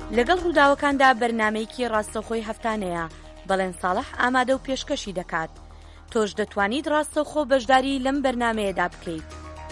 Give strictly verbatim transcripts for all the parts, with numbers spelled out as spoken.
لەگەڵ ڕووداوەکاندا بەرنامەیەکی ڕاستەوخۆی هەفتانەیە بەڵێن ساڵح ئامادە و پێشکەشی دەکات. تۆش دەتوانیت ڕاستەوخۆ بەشداری لەم بەرنامەیەدا بکەیت.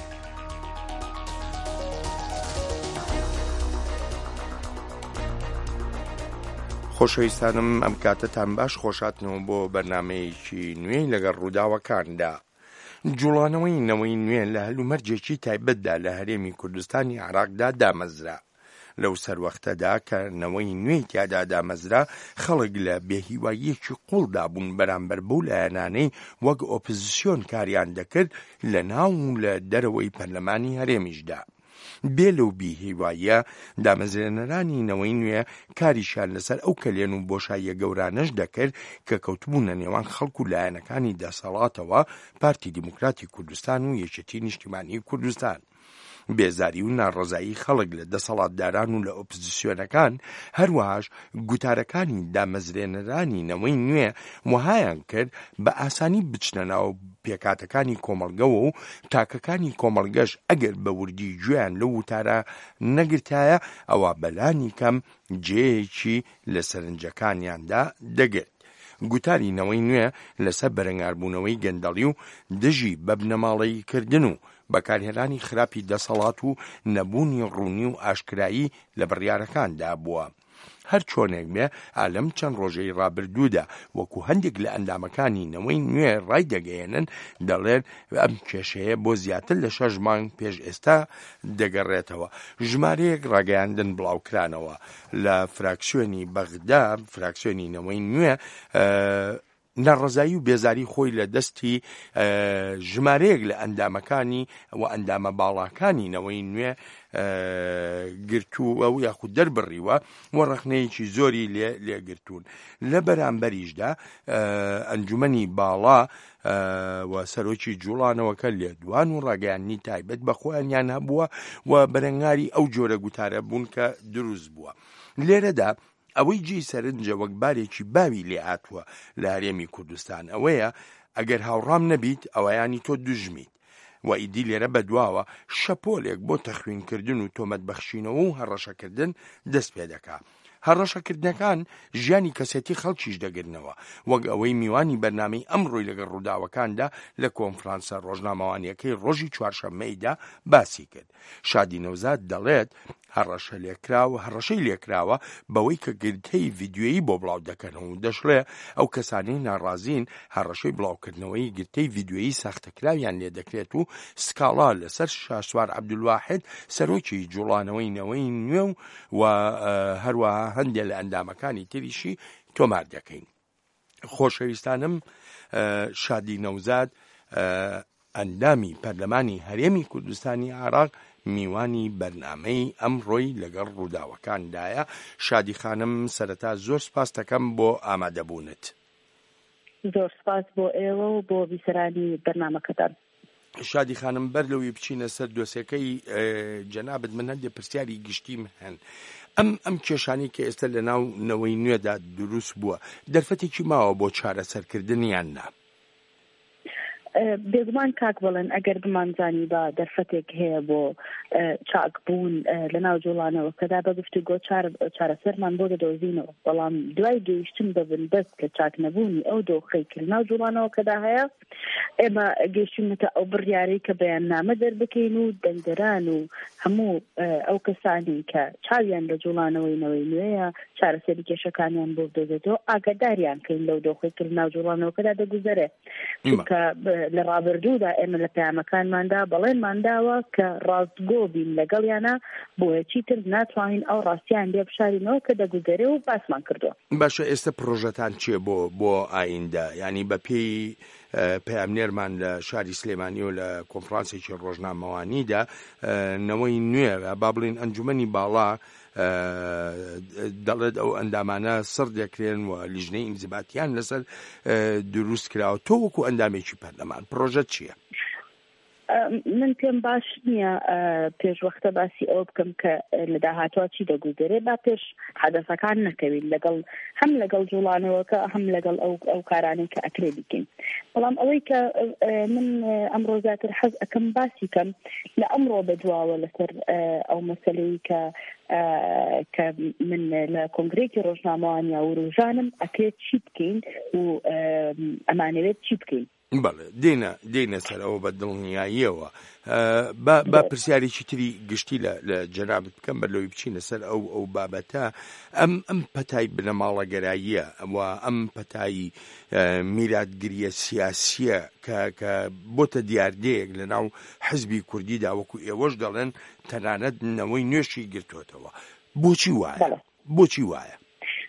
خۆشەویستانم ئەم کاتتان باش خۆشاتنەوە بۆ بەرنامەیەکی نوێی لەگەڵ ڕووداوەکاندا. جوڵانەوەی نەوەی نوێ لە هەلومەرجێکی تایبەتدا لە هەرێمی کوردستانی عێراقدا دامەزرا. لەو سەروەختەدا کە نەوەی نوێی تیادا دامەزرا، خەڵک لە بێهیواییەکی قوڵدا بوون بەرامبەر بەو لایەنانەی وەک ئۆپۆزیسیۆن کاریان دەکرد لە ناو و لە دەرەوەی پەرلەمانی هەرێمیشدا. بێ لەو بیهیواییە دامەزرێنەرانی نەوەی نوێ کاریشان لەسەر ئەو کەلێن و بۆشاییە گەورانەش دەکرد کە کەوتبوونە نێوان خەڵک و لایەنەکانی دەسەڵاتەوە پارتی دیموکراتی کوردستان و یەکێتی نیشتیمانی کوردستان. بێزاری و ناڕەزایی خەڵک لە دەسەڵاتداران و لە ئۆپۆزیسیۆنەکان هەروەهاش گوتارەکانی دامەزرێنەرانی نەوەی نوێ وهایان کرد بە ئاسانی بچنە ناو پێکاتەکانی کۆمەڵگەوە و تاکەکانی کۆمەڵگەش ئەگەر بە وردی گوێیان لە وتارە نەگرتایە ئەوە بەلانی کەم جێیەکی لە سەرنجەکانیاندا دەگرت. گوتاری نەوەی نوێ لەسەر بەرەنگاربوونەوەی گەندەڵی و دژی بە بنەماڵەیی کردن و بەکارهێنانی خراپی دەسەڵات و نەبوونی ڕوونی و ئاشکرایی لە بڕیارەکاندا بووە. هەر چۆنێک بێ ئالەم چەند ڕۆژەی ڕابردوودا وەکو هەندێک لە ئەندامەکانی نەوەی نوێ ڕای دەگەیەنن دەڵێن ئەم کێشەیە بۆ زیاتر لە شەش مانگ پێش ئێستا دەگەڕێتەوە. ژمارەیەک ڕاگەیاندن بڵاوکرانەوە لە فراکسیۆنی بەغدا، فراکسیۆنی نەوەی نوێ، ناڕەزایی و بێزاری خۆی لە دەستی ژمارەیەک لە ئەندامەکانی و ئەندامە باڵاکانی نەوەی نوێ گرتووە و یاخود دەربڕیوە و ڕەخنەیەکی زۆری لێ لێگرتوون. لە بەرامبەریشدا ئەنجومەنی باڵا و سەرۆکی جوڵانەوەکە لێدوان و ڕاگەیانی تایبەت بە خۆیانیان هەبووە و بەرەنگاری ئەو جۆرە گوتارە بوون کە دروست بووە. لێرەدا ئەوەی جێی سەرنجە وەک بارێکی باوی لێ هاتووە لە هەرێمی کوردستان ئەوەیە ئەگەر هاوڕام نەبیت ئەوەیانی تۆ دوژمیت و ئیدی لێرە بەدواوە شەپۆلێک بۆ تەخوینکردن و تۆمەتبەخشینەوە و هەڕەشەکردن دەست پێ دەکات. هەڕەشەکردنەکان ژیانی کەسێتی خەڵکیش دەگرنەوە، وەک ئەوەی میوانی بەرنامەی ئەمڕۆی لەگەڵ ڕووداوەکاندا لە کۆنفرانسە ڕۆژنامەوانیەکەی ڕۆژی چوارشەممەیدا باسی کرد. شادی نەوزاد دەڵێت هەڕەشە لێکراوە هەڕەشەی لێکراوە بەوەی کە گرتەی ڤیدیۆیی بۆ بڵاو دەکەنەوە و دەشڵێ ئەو کەسانەی ناڕازین هەڕەشەی بڵاوکردنەوەی گرتەی ڤیدیۆیی ساختەکراویان لێ دەکرێت و سکاڵا لەسەر شاسوار عەبدولواحید سەرۆکی جوڵانەوەی نەوەی نوێ و هەروەها هەندێک لە ئەندامەکانی تریشی تۆمار دەکەین. خۆشەویستانم، شادی نەوزاد ئەندامی پەرلەمانی هەرێمی کوردستانی عێراق میوانی بەرنامەی ئەمڕۆی لەگەڵ ڕووداوەکاندایە. شادی خانم، سەرەتا زۆر سپاس دەکەم بۆ ئامادەبوونت. زۆر سپاس بۆ ئێوە و بۆ بیسەرانی بەرنامەکەتان. شادی خانم، بەر لەوەی بچینە سەر دۆسیەکەی جەنابەت، من هەندێک پرسیاری گشتیم هەن. ئەم ئەم کێشانی کە ئێستا لە ناو نەوەی نوێدا دروست بووە دەرفەتێکی ماوە بۆ چارەسەرکردنیان نا؟ بێگومان کاک بڵێن ئەگەر بمانزانی بە دەرفەتێک هەیە بۆ چاکبوون لە ناو جوڵانەوە کەدا بە گفتوگۆ چارەسەرمان بۆ دەدۆزینەوە، بەڵام دوای گەیشتن بەبن دەست کە چاک نەبوونی ئەو دۆخەی کرد ناو جوڵانەوە کەدا هەیە، ئێمە گەیشتونەتە ئەو بڕیارەی کە بەیاننامە دەربکەین و دەنگدەران و هەموو ئەو کەسانی کە چاویان لە جوڵانەوەی نەوەی نوێیە چارەسەری کێشەکانیان بۆ بدۆزێتەوە ئاگاداریان کەین لەو دۆخەی کرد ناو جوڵانەوە کەدا دەگوزەرێ. چونکە لە ڕابردوودا ئێمە لە پەیامەکانماندا بەڵێنمانداوە کە ڕاستگۆ بین لەگەڵیانە بۆ یەکی تر ناتوانین ئەو ڕاستیان لێ بشارینەوە کە دەگوزەرێ و باسمان کردووە. باشە، ئێستا پرۆژەتان چییە بۆ بۆ ئایندا؟ ینی بە پێی پەیامنێرمان لە شاری سلێمانی و لە کۆنفرانسێکی ڕۆژنامەوانیدا نەوەی نوێ با بڵین ئەنجومەنی باڵا دەڵێت ئەو ئەندامانە سڕ دەکرێن و لیژنەی ئینزیباتیان لەسەر دروست کراوە. تۆ وەکو ئەندامێکی پەرلەمان پرۆژەت چییە؟ من پێم باش نییە پێشوەختە باسی ئەو بکەم کە لە داهاتوە چی دەگوزارێت با پێش حەدەسەکان نەکەوین لەگەڵ هەم لەگەڵ جوڵانەوەکە هەم لەگەڵ ئەو ئەو کارانەی کە ئەکرێ بکەین. بەڵام ئەوەی کە من ئەمڕۆ زیاتر حەز ئەەکەم باسی کەم لە ئەمڕۆ بەدواوە لەسەر ئەو مەسەلەی کە کە من لە کۆنگرێکی ڕۆژنامەوانی وروژانم ئەکرێت چی بکەین و ئەمانەوێت چی بکەین. بەڵێ دێنە دێنە سەر ئەوە بە دڵنیاییەوە با پرسیارێکی تری گشتی لە جەنابەت بکەم بە لەوەی بچینە سەر ئەو ئەو بابەتە ئەم ئەم پەتای بنەماڵەگەراییە و ئەم پەتایی میراتگریە سیاسیە کە بۆتە دیاردەیەک لە ناو حزبی کوردیدا وەکو ئێوەش دەڵێن تەنانەت نەوەی نوێشی گرتوتەوە بۆچی وایە بۆچی وایە؟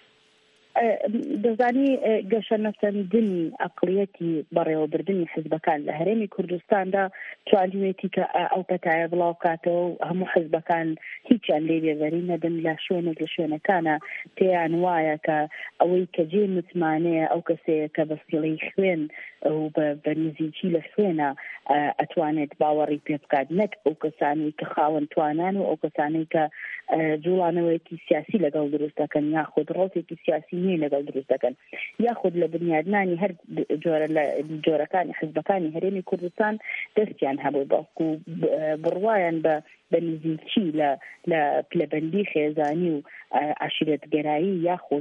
دەزانی گەشە نەسەندنی ئەقڵیەتی بەڕێوەبردننی حزبەکان لە هەرێمی کوردستاندا توانیوێتی کە ئەو پەتایە بڵاو کاتەوە و هەموو حزبەکان هیچیان لێ بێبەری نەدن لە شوێنێک لە شوێنەکانە پێیان وایە کە ئەوەی کە جێ متمانەیە ئەو کەسەیە کە بەسیڵەی خوێن و بە نزیکی لە خوێنە ئەتوانێت باوەڕی پێ بکات نەک ئەو کەسانی کە خاوەن توانان و ئەو کەسانەی کە جوڵانەوەیەکی سیاسی لەگەڵ دروست دەکەن یاخود ڕۆڵێکی سیاسی نیە لەگەڵ دروست دەکەن یاخود لە بنیادنانی هەر جۆرە لە جۆرەکانی حزبەکانی هەرێمی کوردستان دەستیان هەبوو بەڵکو بڕوایان بە بە نزیکی لە لە پلەبەندی خێزانی و عشیرەتگەرایی یاخود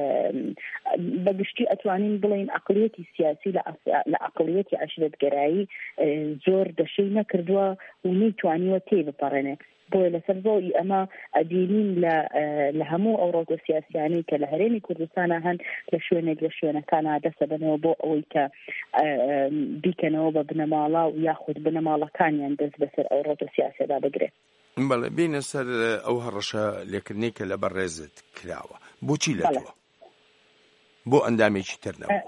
بەگشتی ئەتوانین بڵین عەقڵیەتی سیاسی لە عەقڵیەتی عشیرەتگەرایی زۆر دەشەی نەکردووە و نەیتوانیوە تێ بپەڕێنێ. بۆیە لەسەر زۆری ئەمە ئەدینین لە هەموو ئەو ڕۆگە سیاسیانەی کە لە هەرێمی کوردستانە هەن لە شوێنێک لە شوێنەکانە دەسە بنەوە بۆ ئەوەی کە بیکەنەوە بە بنەماڵا و یاخود بنەماڵەکانیان دەست بەسەر ئەو ڕۆگە سیاسیەدا بگرێت. بەڵێ بینە سەر ئەو هەڕەشە لێکردنەی کە لەبەر ڕێزت کراوە بۆچی لەتەوە بۆ ئەندامێکی تر نەبوو؟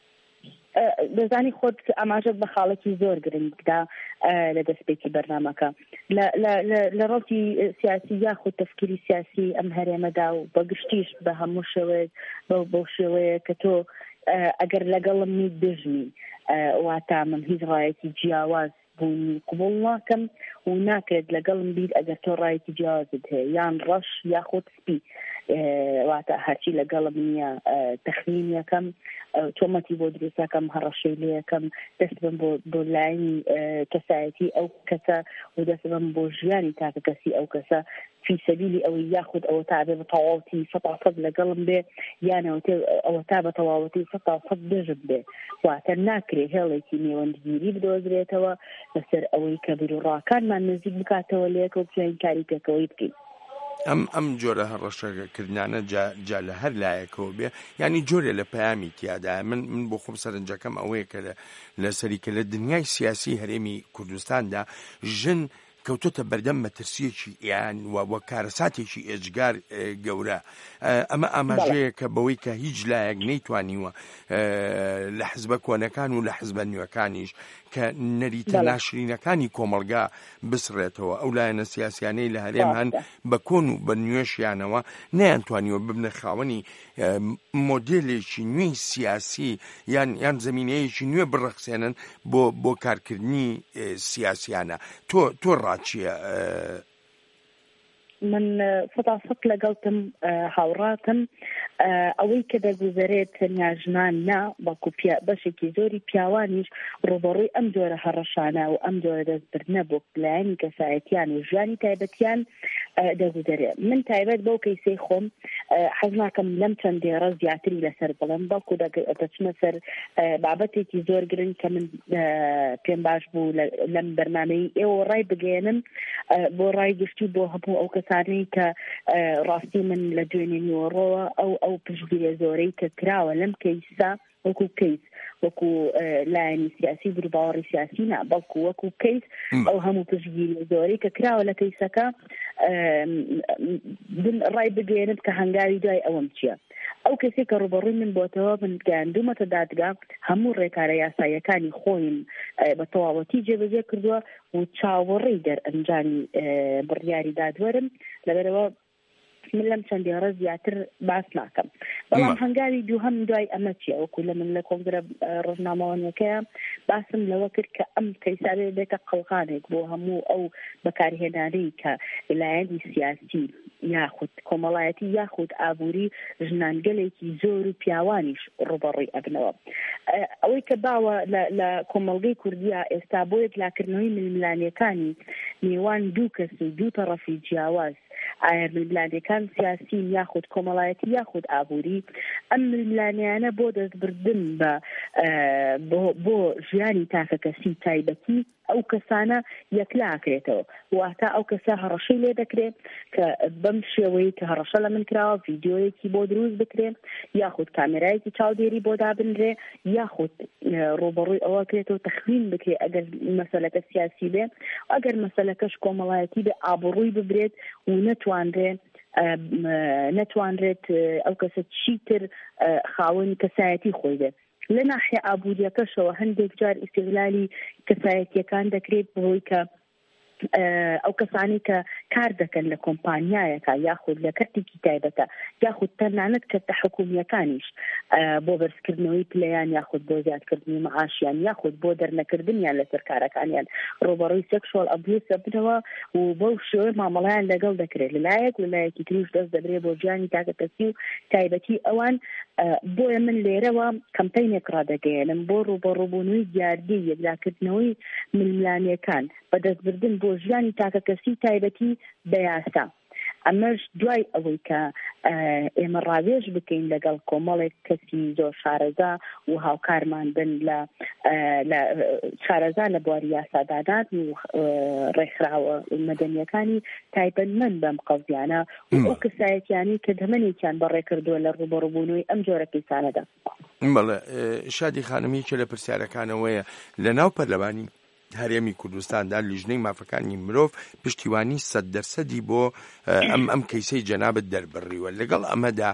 دەزانی خۆت ئاماژەت بە خاڵێکی زۆر گرنگدا لە دەستپێکی بەرنامەکە لە ڕۆڵی سیاسی یاخود تەفکیری سیاسی ئەم هەرێمەدا و بەگشتیش بە هەموو شێوەیە بەو شێوەیە کە تۆ ئەگەر لەگەڵم نیت دژمی واتە من هیچ ڕایەتی جیاواز بوونی قبول ناکەم و ناکرێت لەگەڵم بیت ئەگەر تۆ ڕایەتی جیاوازت هەیە یان ڕەش یاخود سپی واتە هەرچی لەگەڵم نییە تەخمین یەکەم تۆمەتی بۆ دروستەکەم هەڕەشەی لێ یەکەم دەست بم بۆ لایانی کەسایەتی ئەو کەسە و دەست بم بۆ ژیانی تاکە کەسی ئەو کەسە في سبیلی ئەوەی یاخود ئەوە تا بێ بە تەواوەتی سەد سەد لەگەڵم بێ یانەوە ئەوە تا بە تەواوەتی سەد سەد دژم بێ واتە ناکرێ هێڵێکی نێوەندگیری بدۆزرێتەوە لەسەر ئەوەی کە بیرروڕاکانمان نزیک بکاتەوە لێکە و بتوانین کاری پێکەوەی بکەین. ئەم ئەم جۆرە هەڕەشەکردانە جا لە هەر لایەکەوە بێ ینی جۆرێ لە پەیامی تیادا من من بۆ خۆم سەرنجەکەم ئەوەیە کە لە سەریکە لە دنیای سیاسی هەرێمی کوردستاندا ژن کەوتۆتە بەردەم مەترسیەکی یان وە کارەساتێکی ئێجگار گەورە ئەمە ئاماژەیە کە بەوەی کە هیچ لایەک نەیتوانیوە لە حزبە کۆنەکان و لە حزبە نوێەکانیش کە نەریتە ناشرینەکانی کۆمەڵگا بسڕێتەوە ئەو لایەنە سیاسیانەی لە هەرێم هەن بە کۆن و بە نوێشیانەوە نەیانتوانیوە ببنە خاوەنی مۆدێلێکی نوێی سیاسی یان یان زمینەیەکی نوێ بڕەخسێنن بۆ بۆ کارکردنی سیاسیانە. تۆ تۆ ڕاچیە؟ من سەدا سەد لەگەڵتم هاوڕاتم ئەوەی کە دەگوزارێت تەنیا ژنان نا بەڵکو بەشێکی زۆری پیاوانیش ڕوبەڕووی ئەم جۆرە هەڕەشانە و ئەم جۆرە دەستبردنە بۆ لایەنی کەسایەتیان و ژیانی تایبەتیان دەگوزارێت. من تایبەت بەو کەیسەی خۆم حەز ناکەم لەم چەند دێڕە زیاتری لەسەر بڵێم بەڵکو دەچمە سەر بابەتێکی زۆر گرنگ کە من پێم باش بوو لەم بەرنامەی ئێوە ڕای بگەێنن بۆ ڕای گشتی بۆ هەبوو ئەو کەسانەی کە ڕاستی من لە دوێنێ نیوەڕۆوە ئەو ئەو پشتگیریە زۆرەی کە کراوە لەم کەیسە وەکو کەیس وەکو لایەنی سیاسی دروباوەڕی سیاسی نا بەڵکو وەکو کەیس ئەو هەموو پشتگیریە زۆرەی کە کراوە لە کەیسەکە ڕای بگەێنن کە هەنگاوی دوای ئەوەم چییە. ئەو کەسی کە ڕوبەڕووی من بۆتەوە من گەیاندوومەتە دادگا هەموو ڕێکارە یاساییەکانی خۆیم بە تەواوەتی جێبەجێ کردووە و چاوەڕێی دەرئەنجامی بڕیاری دادوەرم لەبەرەوە من لەم چەندی ڕە زیاتر باس ناکەم بەڵام هەنگاوی دووهەم دوای ئەمە چیە وەکو لە من لە کۆنگرە ڕۆژنامەوانیەکەیە باسم لەوە کرد کە ئەم کەیسارێ بێتە قەڵغانێک بۆ هەموو ئەو بەکارهێنانەی کە لایەنی سیاسی یاخود کۆمەڵایەتی یاخود ئابووری ژنانگەلێکی زۆر و پیاوانیش ڕوبەڕووی ئەبنەوە ئەوەی کە باوە لە کۆمەڵگەی کوردیا ئێستا بۆ یەکلاکردنەوەی ململانیەکانی نێوان دوو کەس و دوو تەڕەفی جیاواز ئایا ململانیەکان سیاسین یاخود کۆمەڵایەتی یاخود ئابووری ئەم ململانیانە بۆ دەستبردن بە بۆ ژیانی تاکە کەسی تایبەتی ئەو کەسانە یەکلاکرێتەوە واتە ئەو کەسە هەڕەشەی لێ دەکرێت کە بەم شێوەیە کە هەڕەشە لە من کراوە ڤیدیۆیەکی بۆ دروست بکرێت یاخود کامێرایەکی چاودێری بۆ دابنرێ یاخود ڕۆبەڕووی ئەوە کرێتەوە تەخمین بکرێت ئەگەر مەسەلەکە سیاسی بێ ئەگەر مەسەلەکەش کۆمەڵایەتی بێ ئابڕووی ببرێت و نەتوانرێت نەتوانرێت ئەو کەسە چیتر خاوەن کەسایەتی خۆی بێت لە ناحیە ئابوووریەکەشەوە هەندێک جار ئیستیغلالی کەسایەتیەکان دەکرێت بۆی کە ئەو کەسانی کە کار دەکەن لە کۆمپانیایەکە یاخود لە کەرتێکی تایبەتە یاخود تەنانەت کەرتە حکوومیەکانیش بۆ بەرزکردنەوەی پلەیان یاخود بۆ زیادکردنی مەعاشیان یاخود بۆ دەرنەکردنیان لەسەر کارەکانیان ڕۆبەڕووی سێکشوال ئەبیوس بنەوە و بەو شێوەیە مامەڵەیان لەگەڵ دەکرێت لەلایەک لەلایەکی تریش دەست دەبرێت بۆ ژیانی تاکەکەسی و تایبەتی ئەوان بۆیە من لێرەوە کەمپەینێک ڕادەگەیەنم بۆ ڕوبەڕووبوونەوەی دیاردی یەکلاکردنەوەی ململانیەکان بەدەستبردن بۆ ژیانی تاکەکەسی تایبەتی بە یاسا ئەمەش دوای ئەوەی کە ئێمە ڕاوێژ بکەین لەگەڵ کۆمەڵێک کەسی زۆر شارەزا و هاوکارمان بن لە شارەزا لە بواری یاسادانات و ڕێکخراوە مەدەنیەکانی تایبەتمەند بەم قەزیانە و ئەو کەسایەتیانی کە دەمەنێکیان بەڕێ کردووە لە ڕوبەڕووبوونەوەی ئەم جۆرە کەسانەدا. بەڵێ شادی خانمی کە لە پرسیارەکانەوەیە لە ناو پەرلەمانی هەرێمی کوردستاندا لیژنەی مافەکانی مرۆڤ پشتیوانی سەد دەرسەدی بۆ ئەم ئەم کەیسەی جەنابەت دەربڕیوە لەگەڵ ئەمەدا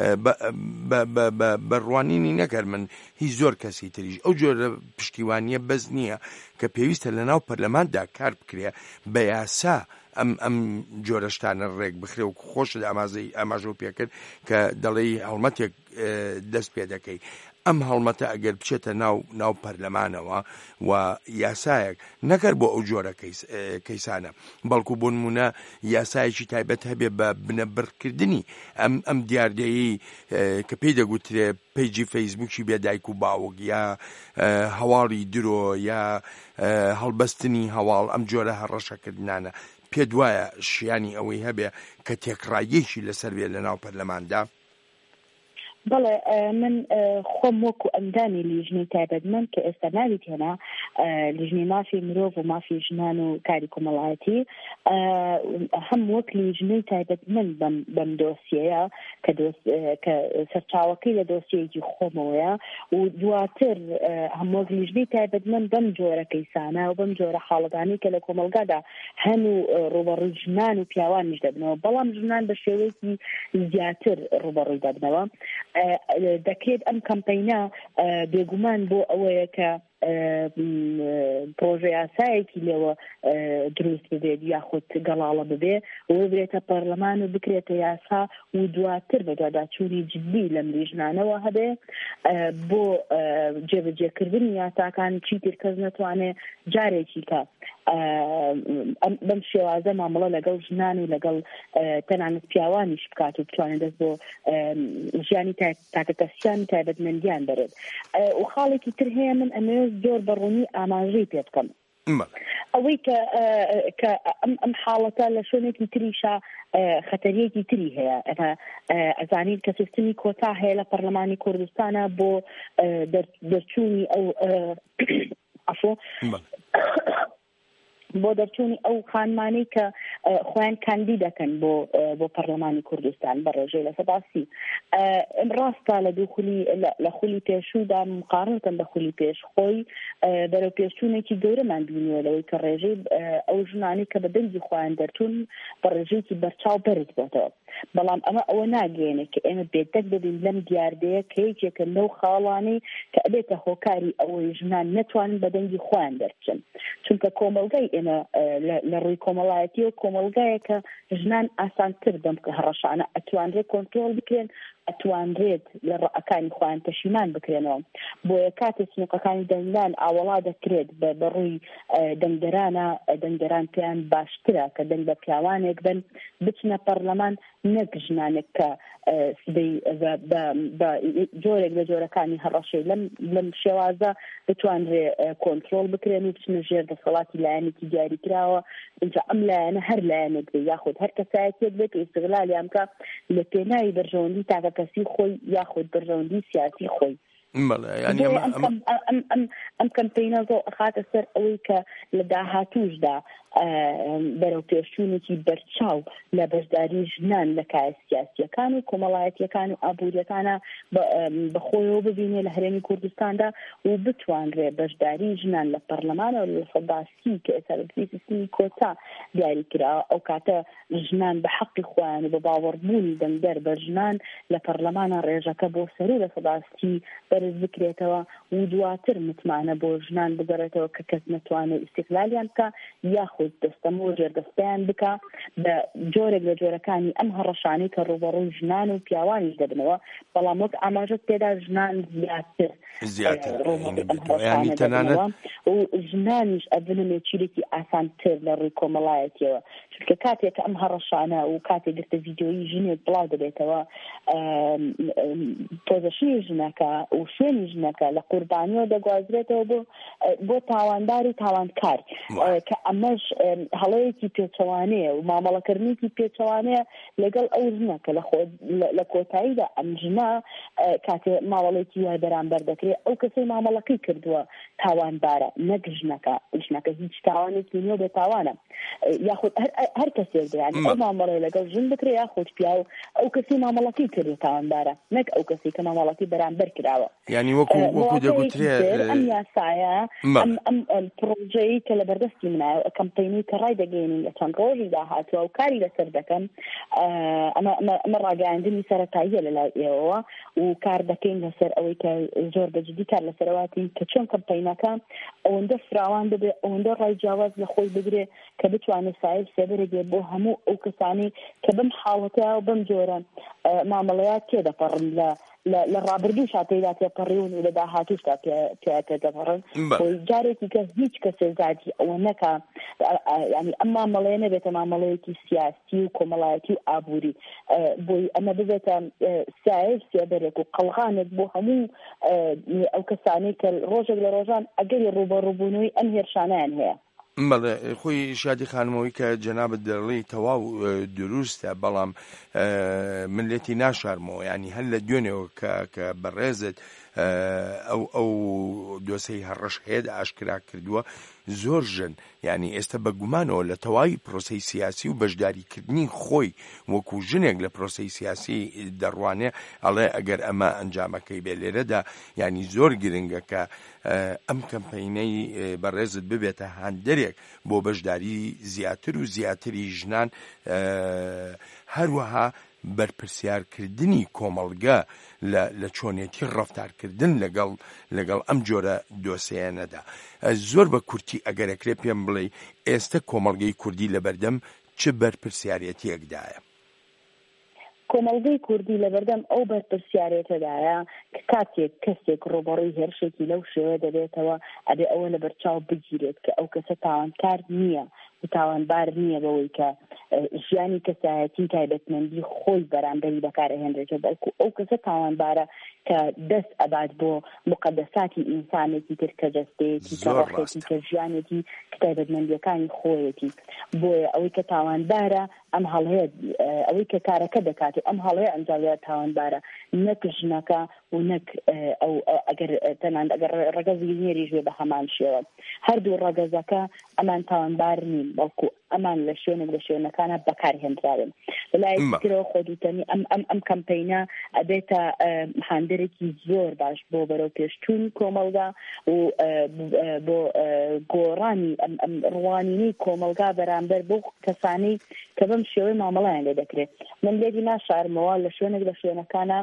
بەڕوانینی نەکرد من هیچ زۆر کەسی تریش ئەو جۆرە پشتیوانیە بەس نییە کە پێویستە لە ناو پەرلەماندا کار بکرێ بە یاسا ئەم ئەم جۆرەشتانە ڕێک بخرێ و خۆشت ئامازەی ئاماژە پێکرد کە دەڵێی هەڵمەتێک دەست پێ دەکەی ئەم هەڵمەتە ئەگەر بچێتە ناو ناو پەرلەمانەوە و یاسایەک نەکرد بۆ ئەو جۆرە کەیسانە بەڵکو بۆ نمونە یاسایەکی تایبەت هەبێ بە بنەبڕکردنی ئەم ئەم دیاردەیی کە پێی دەگوترێ پەیجی فەیسبووکی بێدایک و باوک یا هەواڵی درۆ یا هەڵبەستنی هەواڵ ئەم جۆرە هەڕەشەکردنانە پێ دوایە شیانی ئەوەی هەبێ کە تێکڕاییەکی لەسەر بێ لە ناو پەرلەماندا. بەڵێ من خۆم وەکو ئەندامی لیژنەی تایبەتمەند کە ئێستا ناویت هێنا لیژنەی مافی مرۆڤ و مافی ژنان و کاری کۆمەڵایەتی هەم وەک لیژنەی تایبەتمەند بەم دۆسیەیە کە سەرچاوەکەی لە دۆسیەیەکی خۆمەوەیە و دواتر هەم وەک لیژنەی تایبەتمەند بەم جۆرە کەیسانە و بەم جۆرە حاڵەتانی کە لە کۆمەلگادا هەن و ڕوبەڕووی ژنان و پیاوانیش دەبنەوە بەڵام ژنان بە شێوەیەکی زیاتر ڕوبەڕووی دەبنەوە دەکرێت ئەم کەمپەینە بێگومان بۆ ئەوەیە کە پرۆژە یاسایەکی لێوە دروست ببێت یاخود گەڵاڵە ببێ و ببرێتە پەرلەمان و بکرێتە یاسا و دواتر بە دواداچووری جدی لەم لیژنانەوە هەبێ بۆ جێبەجێکردنی یاساکان چیتر کەس نەتوانێت جارێکی کە بەم شێوازە مامەڵە لەگەڵ ژنان و لەگەڵ تەنانەت پیاوانیش بکات و بتوانێت دەست بۆ ژیانی تاکەکەسیان تایبەتمەندیان بەرێت و خاڵێکی تر هەیە من ئەمە زۆر بەڕوونی ئاماژەی پێ بکەم ئەوەی کە ئەم حاڵەتە لە شوێنێکی تریشە خەتەریەکی تری هەیە ئەزانین کە سیستمی کۆتا هەیە لە پەرلەمانی کوردستانە بۆ دەرچوونی ئەو عفۆ بۆ دەرچوونی ئەو خانمانەی کە خۆیان کاندی دەکەن بۆ بۆ پەرلەمانی کوردستان بە ڕێژەی لە سەباسی ڕاستە لە دوو خولی لە خولی پێشوودا مقارنەکەن بە خولی پێش خۆی بەرەو پێشچوونێکی گەورەمان بینیوە لەوەی کە ڕێژەی ئەو ژنانی کە بە دەنگی خۆیان دەرچوون بە ڕێژەیەکی بەرچاو بەرز بۆتەوە بەڵام ئەمە ئەوە ناگەێنێت کە ئێمە بێدەک ببین لەم دیاردەیە کە یەکێکە لەو خاڵانەی کە ئەبێتە هۆکاری ئەوەی ژنان نەتوانن بە دەنگی خۆیان دەرچن چونکە کۆمەلگای بکرێنە لە ڕووی کۆمەڵایەتی و کۆمەلگایەکە ژنان ئاسانتر دەم کە هەڕەشانە ئەتوانرێت کۆنترۆل بکرێن، ئەتوانرێت لە ڕەعەکانی خۆیان پەشیمان بکرێنەوە. بۆیە کاتێک سنووقەکانی دەنگدان ئاوەڵا دەکرێت بە بەڕووی دەنگدەرانە، دەنگدەران پێیان باشترە کە دەنگ بە پیاوانێک بن بچنە پەرلەمان، نەک ژنانێک کە بە جۆرێک لە جۆرەکانی هەڕەشەی لەم شێوازە بتوانرێ کۆنترۆل بکرێن و بچنە ژێر دەسەڵاتی لایەنێکی دیاریکراوە. اینجا ئەم لایەنە هەر لایەنێک بێ یاخود هەر کەسایەتێک بێت ئیستیغلالیان بکە لە پێناوی بەرژەوەندی تاکە کەسی خۆی یاخود بەرژەوەندی سیاسی خۆی. ئەم کەمپەینە زۆر ئەخاتە سەر ئەوەی کە لە داهاتووشدا بەرەو پێشچوونێکی بەرچاو لە بەشداری ژنان لە کای سیاسیەکان و کۆمەڵایەتیەکان و ئابوووریەکانە بەخۆیەوە ببینێ لە هەرێمی کوردستاندا و بتوانرێ بەشداری ژنان لە پەرلەمانە و لە سەداسی کە ئێستا لە سیستمی کۆتا دیاری کراوە. ئەو کاتە ژنان بە حەقی خۆیان و بە باوەڕبوونی دەنگدەر بە ژنان لە پەرلەمانە ڕێژەکە بۆ سەرۆ لە سەداسی بەرز بکرێتەوە و دواتر متمانە بۆ ژنان بگەڕێتەوە کە کەس نەتوانێت ئیستیقلالیان بکە یاخود دەستەمۆ ژێردەستیان بکە بە جۆرێک لە جۆرەکانی ئەم هەڕەشانەی کە ڕوبەڕووی ژنان و پیاوانیش دەبنەوە، بەڵام وەک ئاماژەت پێدا ژنان زیاتر زیاتر و ژنانیش ئەبنە چیرێکی ئاسانتر لە ڕووی کۆمەڵایەتیەوە، چونکە کاتێک ئەم هەڕەشانە و کاتێک گرتە ڤیدیۆیی ژنێک بڵاو دەبێتەوە پۆزیشنی ژنەکە و شوێنی ژنەکە لە قوربانیەوە دەگوازرێتەوە بۆ بۆ تاواندار و تاوانکار کە ئەمەش هەڵەیەکی پێچەوانەیە و مامەڵەکردنێکی پێچەوانەیە لەگەڵ ئەو ژنەکە لە کۆتاییدا ئەم ژنە کاتێ ماوەڵێکی وای بەرامبەر دەکرێت ئەو کەسەی مامەڵەکەی کردووە تاوانبارە، نەک ژنەکە. ژنەکە هیچ تاوانێکی نییە بێ تاوانە، یاخود هەر کەسێک دەیان ئەو مامەڵەی لەگەڵ ژن بکرێت یاخود پیا و ئەو کەسی مامەڵەکەی کردو تاوانبارە، نەک ئەو کەسی کە مامەڵەکەی بەرامبەر کراوە. یعنی وەکو وەکو دەگوترێت ئەم یاسایە ئەم پرۆژەی کە لە بەردەستی منایە کەمپەینی کە ڕای دەگەێنین لە چەند ڕۆژی داهاتووە و کاری لەسەر دەکەن، ئەمە ڕاگەیاندنی سەرەتاییە لەلای ئێوە و کار دەکەین لەسەر ئەوەی کە زۆر بەجددی کار لەسەرەواتین کە چۆن کەمپەینەکە ئەوەندە فراوان ببێ، ئەوەندە ڕای جیاواز لە خۆی بگرێ کە بتوانێت سایب سێبەرێک بۆ هەموو ئەو کەسانی کە بم حاڵەتە و بم جۆرە مامەڵەیات تێدەپەڕن لە لە ڕابردوو شاتەیدا تێپەڕیون و لە داهاتووشتا تێدەپەڕن. جارێکی کە هیچ کەسێ زادی ئەوە نەکە، ینی ئەم مامەڵەیە نەبێتە مامەڵەیەکی سیاسی و کۆمەڵایەتی و ئابووری، بۆی ئەمە ببێتە سایب سێبەرێک و قەڵغانێک بۆ هەموو ئەو کەسانی کە ڕۆژێک لە ڕۆژان ئەگەری ڕوبەڕووبوونەوەی ئەم هێرشانیان هەیە. بەڵێ خۆی شادی خانمەوەی کە جەنابەت دەڵێی تەواو دروستە، بەڵام من لێتی ناشارمەوە، ینی هەر لە دوێنێەوە کە بەڕێزت ئەو ئەو دۆسەی هەڕەش هەیە ئاشکرا کردووە زۆر ژن، ینی ئێستا بە گومانەوە لە تەواوی پرۆسەی سیاسی و بەشداریکردنی خۆی وەکو ژنێک لە پرۆسەی سیاسی دەڕوانێ ئەڵێ ئەگەر ئەمە ئەنجامەکەی بێ. لێرەدا ینی زۆر گرنگە کە ئەم کەمپەینەی بەڕێزت ببێتە هەندێک بۆ بەشداری زیاتر و زیاتری ژنان، هەروەها بەرپرسیارکردنی کۆمەڵگە لە چۆنێتی ڕەفتارکردن لەگەڵ لەگەڵ ئەم جۆرە دۆسەیانەدا. زۆر بە کورتی ئەگەرەکرێ پێم بڵێ ئێستا کۆمەڵگەی کوردی لە بەردەم چ بەرپرسیارەتیەکدایە؟ کۆمەڵگەی کوردی لە بەردەم ئەو بەرپرسیارەتەدایە کە کاتێک کەسێک ڕۆبەڕووی هێرشێکی لەو شێوە دەبێتەوە ئەبێ ئەوە لە بەرچاو بگیرێت کە ئەو کەسە تاوانکار نییە و تاوانبار نییە بەوەی کە ژیانی کەسایەتی تایبەتمەندی خۆی بەرامبەری بەکارهێنرێتە، بەڵکو ئەو کەسە تاوانبارە کە دەست ئەبات بۆ مقدساتی ئینسانێکی تر کە دەستەیەکی کە ڕەخێتی کە ژیانێتی کە تایبەتمەندیەکانی خۆیەتی. بۆیە ئەوەی کە تاوانبارە ئەم هەڵەیە ئەوەی کە کارەکە دەکات و ئەم هەڵەیە ئەنجامدات تاوانبارە، نەک ژنەکە و نەک ئەو ئەگەر تەنان ئەگەر ڕەگەزی نێریش بێ بە هەمان شێوە. هەردوو ڕەگەزەکە ئەمان تاوانبار نین، بەڵکو ئەمان لە شوێنێک لە شوێنەکانە بەکارهێنرابن. لەلای ترەوە خۆدوتنی ئەم ئەم ئەم کەمپەینە ئەبێتە هاندێرێکی زۆر باش بۆ بەرەو پێشچوونی کۆمەڵگا و بۆ گۆڕانی ڕوانینەی کۆمەڵگا بەرامبەر بۆ کەسانی کە کە بەم شێوەی مامەڵەیان لێ دەکرێت. من لێدی ناشارمەوە لە شوێنێک لە شوێنەکانە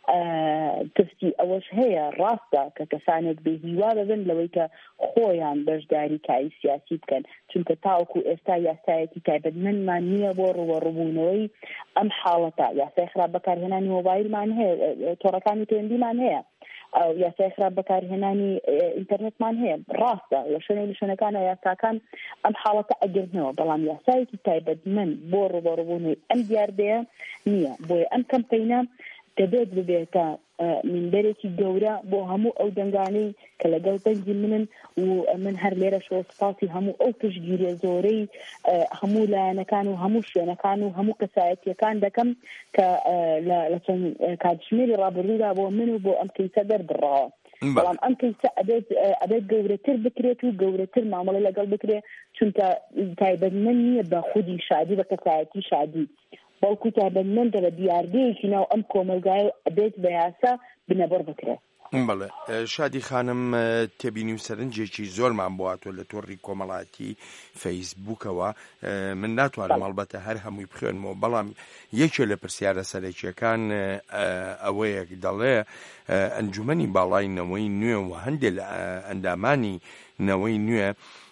ترسی ئەوەش هەیە ڕاستە کە کەسانێک بێهیوا ببن لەوەی کە خۆیان بەشداری کاری سیاسی بکەن، چونکە تاوەکو ئێستا یاسایەتی تایبەتمەندمان نییە بۆ ڕوەڕووبوونەوەی ئەم حاڵەتە. یاسای خراپ بەکارهێنانی مۆبایلمان هەیە، تۆڕەکانی پەیوەندیمان هەیە، ئەو یاسای خراپ بەکارهێنانی ئینتەرنێتمان هەیە. ڕاستە لە شوێنێک لە شوێنەکانە یاساکان ئەم حاڵەتە ئەگرنەوە، بەڵام یاسایەکی تایبەتمەند بۆ ڕوبەڕووبوونەوەی ئەم دیاردەیە نییە. بۆیە ئەم کەمپەینە دەبێت ببێتە منبەرێکی گەورە بۆ هەموو ئەو دەنگانەی کە لەگەڵ دەنگی منن، و من هەر لێرە شۆ سپاسی هەموو ئەو پشتگیریە زۆرەی هەموو لایەنەکان و هەموو شوێنەکان و هەموو کەسایەتیەکان دەکەم کە لە چەند کاتژمێری ڕابردوودا بۆ من و بۆ ئەم کەیسە دەردڕاوە. بەڵام ئەم کەیسە ئەبێت ئەبێت گەورەتر بکرێت و گەورەتر مامەڵە لەگەڵ بکرێت، چونکە تایبەتمەند نییە بە خودی شادی بە کەسایەتی شادی، بەڵکو تایبەتمەندە بە دیاردەیەکی ناو ئەم کۆمەلگایە ئەبێت بە یاسا بنەبەر بکرێت. بەڵێ شادی خانم، تێبینی و سەرنجێکی زۆرمان بواتۆ لە تۆڕی کۆمەڵاتی فەیسبووکەوە. من ناتوانم هەڵبەتە هەر هەمووی بخوێنمەوە، بەڵام یەکێ لە پرسیارە سەرەکیەکان ئەوەیەک دەڵێ ئەنجومەنی باڵای نەوەی نوێ و هەندێک لە ئەندامانی نەوەی نوێ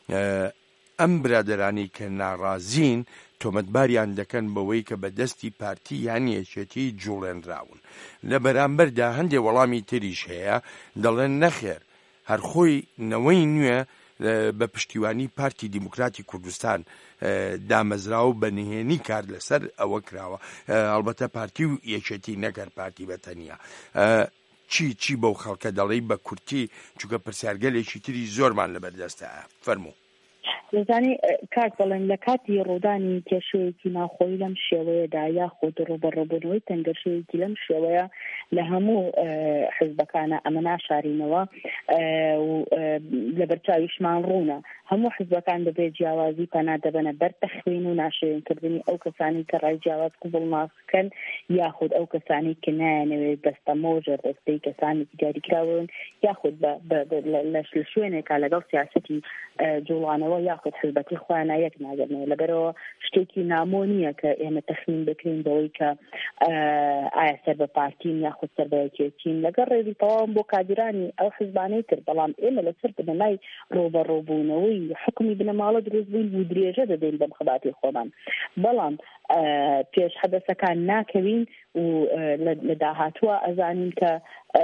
ئەم برادرانی کە ناڕازین تۆمەتباریان دەکەن بەوەی کە بەدەستی پارتی یان یەکێتی جوڵێنراون. لە بەرامبەردا هەندێک وەڵامی تریش هەیە، دەڵێن نەخێر هەرخۆی نەوەی نوێ بە پشتیوانی پارتی دیموکراتی کوردستان دامەزراوە و بەنهێنی کار لەسەر ئەوە کراوە، ئەڵبەتە پارتی و یەکێتی نەکەر پارتی بەتەنیا. چی چی بەو خەڵکە دەڵێی بە کورتی، چونکە پرسیارگەلێکی تری زۆرمان لەبەردەستە. فەرموو. دەزانی کاک بەڵێن لە کاتی ڕوودانی کێشەیەکی ناخۆی لەم شێوەیەدا یاخود ڕوبەڕووبوونەوەی تەنگەشەیەکی لەم شێوەیە لە هەموو حزبەکانە ئەمە ناشارینەوە و لە بەرچاویشمان ڕوونە. هەموو حزبەکان دەبێت جیاوازی پەنا دەبەنە بەر تەخوین و ناشرینکردنی ئەو کەسانی کە ڕای جیاواز قبوڵ ناکەن، یاخود ئەو کەسانی کە نایانەوێت دەستە مۆژە دەستەی کەسانی دیاریکراون، یاخود لە شوێنێکا لەگەڵ سیاسەتی جوڵانەوە یاخود حزبەتی خۆیان یەک ناگەرنەوە. لەبەرەوە شتێکی نامۆ نییە کە ئێمە تەخمین بکرین بەوەی کە ئایا سەر بە پارتین یاخود سەر بە یەکێتین لەگەڵ ڕێزی تەواو بۆ کادرانی ئەو حزبانەی کرد. بەڵام ئێمە لەسەر بنەمای ڕوبەڕووبوونەوەی حکمی بنەماڵە دروستبووین و درێژە دەدەین بەم خەباتی خۆمان، بەڵام پێش حەدەسەکان ناکەوین و لە داهاتووە ئەزانین کە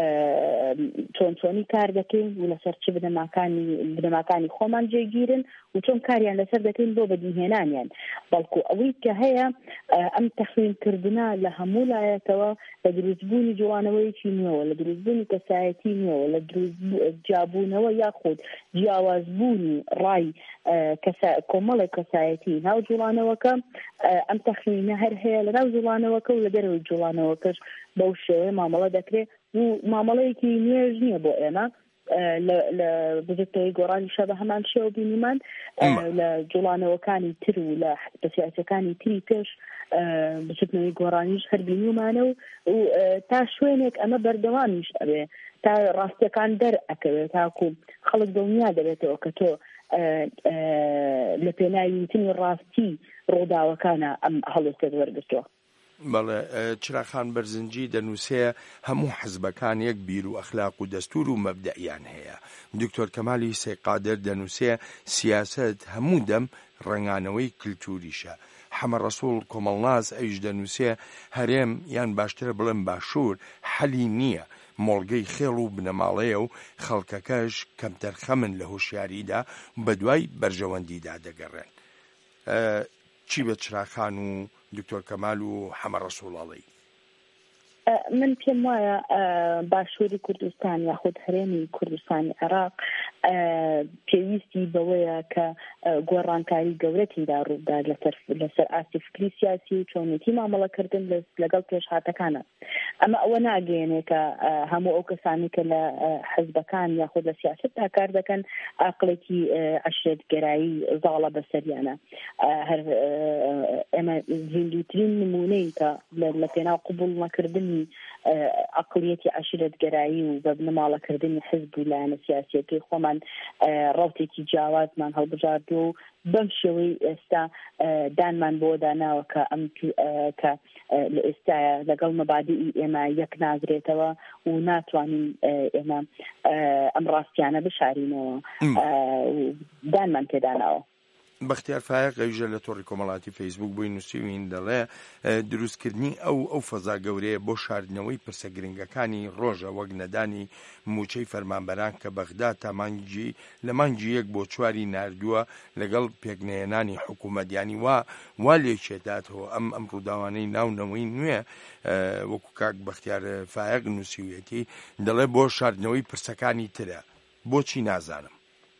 چۆن چۆنی کار دەکەین و لەسەر چ بنەماکانی بنەماکانی خۆمان جێگیرن و چۆن کاریان لەسەر دەکەین بۆ بەدیهێنانیان. بەڵکو ئەوەی کە هەیە ئەم تەخوینکردنە لە هەموو لایەتەوە لە دروستبوونی جوڵانەوەیکی نوێەوە، لە دروستبوونی کەسایەتی نوێەوە، لە جیابوونەوە یاخود جیاوازبوونی ڕای کۆمەڵی کەسایەتی ناو جوڵانەوەکە ئەم تەخمینە هەر هەیە لە ناو جوڵانەوەکە و لە دەرەوەی جوڵانەوەکەش بەو شێوەیە مامەڵە دەکرێت و مامەڵەیەکی نوێژ نییە بۆ ئێمە. لە بزرگتەوەی گۆڕانی شە بە هەمان شێوە بینیمان لە جوڵانەوەکانی تر و لە سیاسەکانی تری پێش بچووکنەوەی گۆڕانیش هەر بینیمانە و تا شوێنێک ئەمە بەردەوامیش ئەبێ تا ڕاستیەکان دەرئەکەوێت، تاکو خەڵک دڵنیا دەبێتەوە کە تۆ لە پێناوی وتنی ڕاستی ڕووداوەکانە ئەم هەڵوێستت وەرگرتووە. بەڵێ چراخان بەرزنجی دەنووسەیە هەموو حزبەکان یەک بیر و ئەخلاق و دەستور و مەبدەئیان هەیە. دکتۆر کەمالی سەیقادر دەنووسەیە سیاسەت هەموو دەم ڕنگانەوەی کللتوریشە. حەمە ڕەسوڵ کۆمەڵناز ئەویش دەنووسەیە هەرێم یان باشترە بڵێن باشوور حەلی نییە، مۆڵگەی خێڵ و بنەماڵەیە و خەڵکەکەش کەمتەرخەمن لە هوشیاریدا بە دوای بەرژەوەندیدا دەگەڕێن. چی بە چراخان و دکتۆر کەمال و حەمە ڕەسوڵاڵی؟ من پێم وایە باشووری کوردستان یاخود هەرێمی کوردستانی عێراق پێویستی بەوەیە کە گۆڕانکاری گەورەتیدا ڕوودا لەسەر ئاسی فکری سیاسی و چۆنێتی مامەڵەکردن لەگەڵ پێشهاتەکانە. ئەمە ئەوە ناگەیەنێ کە هەموو ئەو کەسانی کە لە حزبەکان یاخود لە سیاسەتدا کار دەکەن عەقڵێکی عەشرەتگەرایی زاڵە بەسەریانە. ئێمە زیندووترین نمونەی کە لە پێناو قبوڵ نەکردنی ئەقلیەتی عەشیرەتگەرایی و بە بنەماڵەکردنی حزب و لایەنە سیاسیەکەی خۆمان ڕاوتێکی جیاوازمان هەڵبژاردووە و بەم شێوەی ئێستا دانمان بۆ داناوە کە ئەم کە لە ئێستاە لەگەڵ مەبادئی ئێمە یەک ناگرێتەوە و ناتوانین ئێمە ئەم ڕاستیانە بشارینەوە دانمان تێداناوە. بەختیار فایق ئەوژە لە تۆڕی کۆمەڵاتی فەیسبوک بۆی نووسیوین دەڵێ دروستکردنی ئەو ئەو فەزا گەورەیە بۆ شاردنەوەی پرسە گرنگەکانی ڕۆژە وەک نەدانی موچەی فەرمانبەران کە بەغدا تا مانگی لە مانگی یەک بۆ چواری ناردووە لەگەڵ پێکنێنانی حکوومەتیانی وا وا لێکێداتەوە ئەم ئەم ڕووداوانەی ناونەوەی نوێ وەکو کاک بەختیار فایق نووسیویەتی دەڵێ بۆ شاردنەوەی پرسەکانی ترە بۆچی نازانم.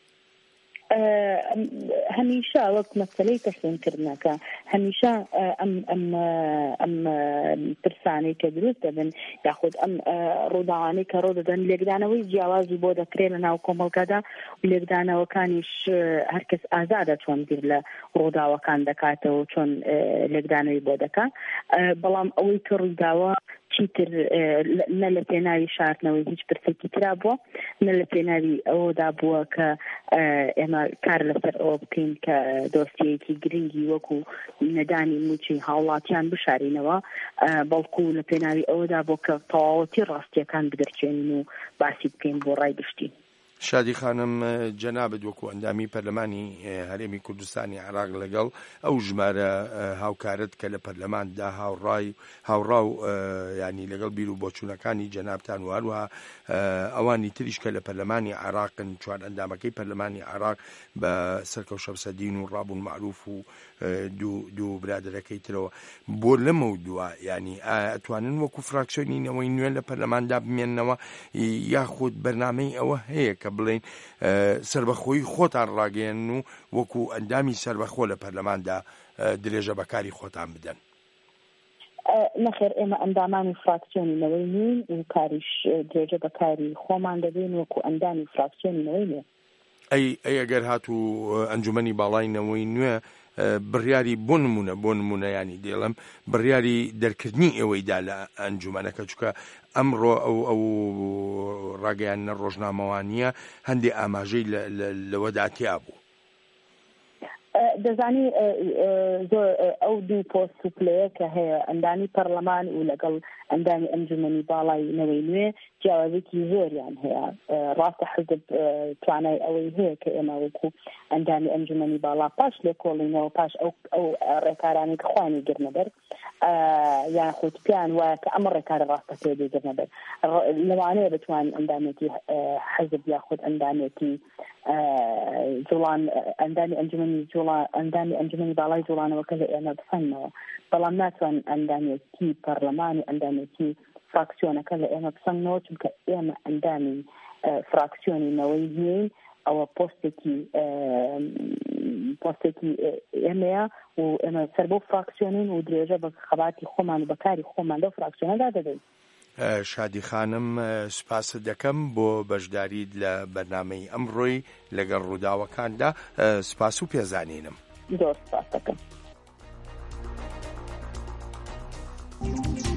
هەمیشە وەک مەسەلەی تەسلیمکردنەکە هەمیشە ئەم ئەم ئەم پرسانەی کە دروست دەبن یاخود ئەم ڕووداوانەی کە ڕۆ دەدەن لێکدانەوەی جیاوازی بۆ دەکرێت لە ناو کۆمەڵگەدا و لێکدانەوەکانیش هەرکەس ئازادە چۆن بیر لە ڕووداوەکان دەکاتەوە چۆن لێکدانەوەی بۆ دەکات بەڵام ئەوەی کە ڕووداوە چیتر نە لە پێناوی شاردنەوەی هیچ پرسێکی ترا بووە نە لە پێناوی ئەوەدا بووە کە ئێمە کار لەسەر ئەوە بکەین کە دۆستیەکی گرنگی وەکو نەدانی موچی هاوڵاتیان بشارینەوە بەڵکو لە پێناوی ئەوەدا بۆ کە تەواوەتی ڕاستیەکان بدرچێنین و باسی بکەین بۆ ڕای گشتی. شادی خانم جەنابەت وەکو ئەندامی پەرلەمانی هەرێمی کوردستانی عێراق لەگەڵ ئەو ژمارە هاوکارت کە لە پەرلەماندا هاوڕای هاوڕا و ینی لەگەڵ بیر و بۆچوونەکانی جەنابتان و هەروەها ئەوانی تریش کە لە پەرلەمانی عێراقن چوار ئەندامەکەی پەرلەمانی عێراق بە سەرکەوت شەمسەدین و ڕابوون معروف و دوو دوو برادەرەکەی ترەوە بۆ لەمە دووە ینی ئەتوانن وەکو فراکسیۆنینەوەی نوێن لە پەرلەماندا بمێننەوە یاخود بەرنامەی ئەوە هەیە کە بڵێن سربەخۆی خۆتان ڕاگەێن و وەکو ئەندامی سربەخۆ لە پەرلەماندا درێژە بەکاری خۆتان بدەن. نەخێر ئێمە ئەندامانی فراکسیۆنینەوەی نین و کاریش درێژە بەکاری خۆمان دەبین وەکو ئەندامی فراکسیۆنینەوەی نوێ. ئەی ئەی ئەگەر هاتوو ئەنجومەنی باڵاینەوەی نوێ بڕیاری بۆ نمونە بۆ نمونە ینی دێڵم بڕیاری دەرکردنی ئێوەیدا لە ئەنجومەنەکە چکە ئەمڕۆ ئەو ئەو ڕاگەیانە ڕۆژنامەوانیە هەندێک ئاماژەی لەوەدا تیا بوو. دەزانی زۆر ئەو دوو پۆست و پلەیە کە هەیە ئەندامی پەرلەمان و لەگەڵ ئەندامی ئەنجومەنی باڵاینەوەی نوێ جیاوازێکی زۆریان هەیە. ڕاستە حزب توانای ئەوەی هەیە کە ئێمە وەکو ئەندامی ئەنجومەنی باڵا پاش لێ کۆڵینەوە پاش ئەو ئەو ڕێکارانی کە خوانی گرنەبەر یان خۆت پیان وایە کە ئەمە ڕێکارە ڕاستە پێ گرنەبەر لەوانەیە بتوانین ئەندامێتی حزب یاخود ئەندامێتی جوڵان ئەندامی ئەنجومەنی جوڵان ئەندامی ئەنجومەنی باڵای جوڵانەوەکە لە ئێمە بفەنەوە بەڵام ناتوان ئەندامێتی پەرلەمان و ئەندامێتی فراکسیۆنەکە لە ئێمە بسەنەوە چونکە ئێمە ئەندامی فراکسیۆنینەوەی نین ئەوە پۆستێکی پۆستێکی ئێمەیە و ئێمە سەر بۆ فراکسیۆنین و درێژە بە خەباتی خۆمان و بەکاری خۆمان لەو فراکسیۆنەدا دەدەین. شادی خانم سپاس دەکەم بۆ بەشداریت لە بەرنامەی ئەمڕۆی لەگەڵ ڕووداوەکاندا سپاس و پێزانینم. زۆر سپاس دەکەم.